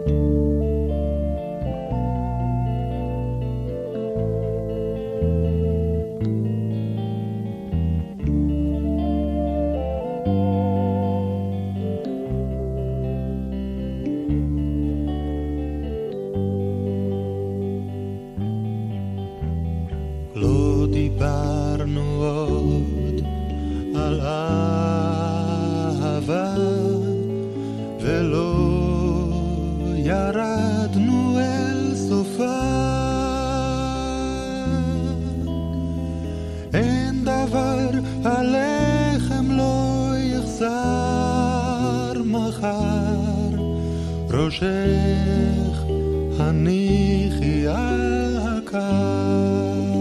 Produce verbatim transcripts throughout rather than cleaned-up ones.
לא דיברנו עוד על אהבה ולא ירדנו אל סופה. אין דבר עליכם לא יחזר מחר, ראשך הניחי על הקר.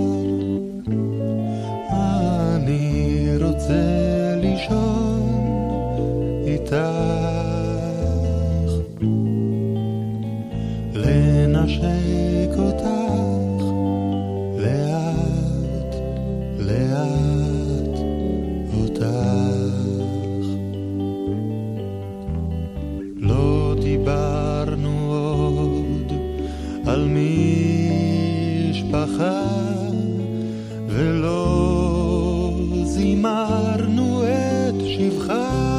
אני רוצה לישון איתך, לנשק אותך לאט לאט אותך. לא דיברנו עוד על משפחה ולא זימרנו את שבחה.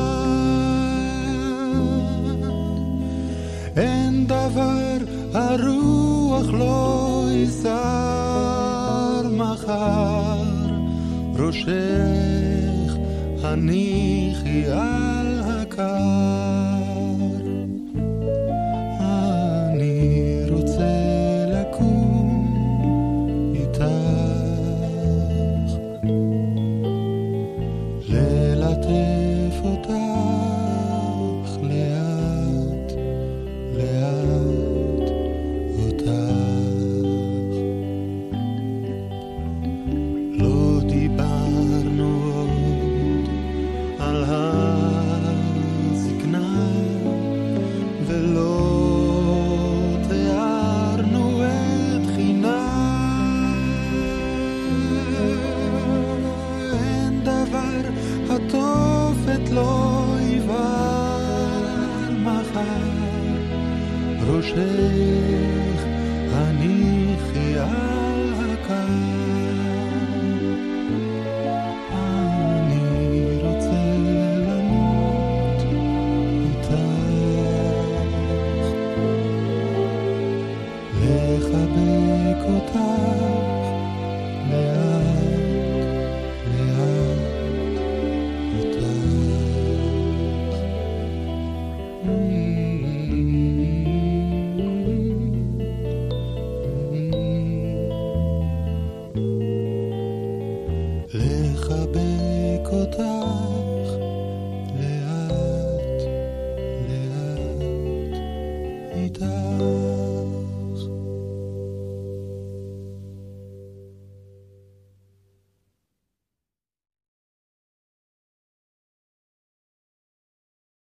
אין דבר הרוח לא יסר מחר, ראשך הניחי על הקר. אני רוצה לקום איתך, ללטף אותך לאט לאט אותך. לא דיברנו עוד על הזקנה ולא תיארנו את חינה. אין דבר התופת לא יבר מחר, ראשך הניחי על הקר. אני רוצה למות איתך, לחבק אותך לאט לאט אותך. לחבק אותך